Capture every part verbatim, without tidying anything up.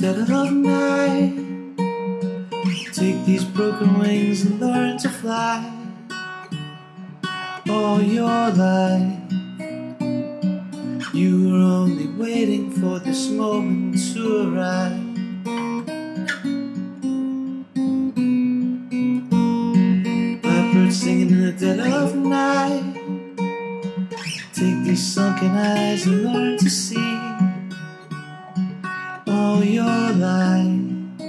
dead of night. Take these broken wings and learn to fly. All your life you were only waiting for this moment to arrive. Blackbird singing in the dead of night. Take these sunken eyes and learn to see. All your life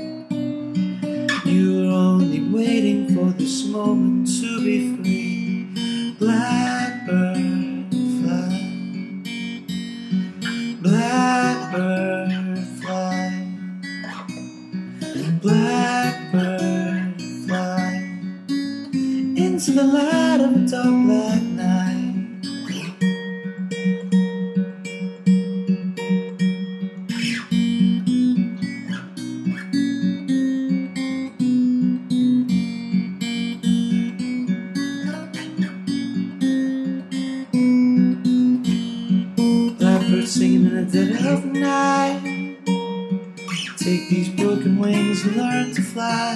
you were only waiting for this moment to be free. Blackbird fly, blackbird fly, blackbird fly into the light of a dark black night. Blackbird singing in the dead of night. Take these broken wings and learn to fly.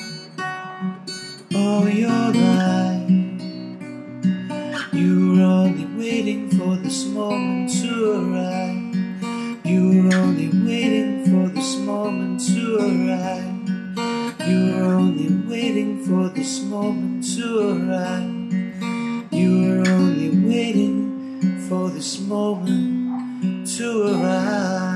All your life you were only waiting for this moment to arrive. You were only waiting for this moment to arrive. You were only waiting for this moment to arrive. You were only waiting for this moment to arrive.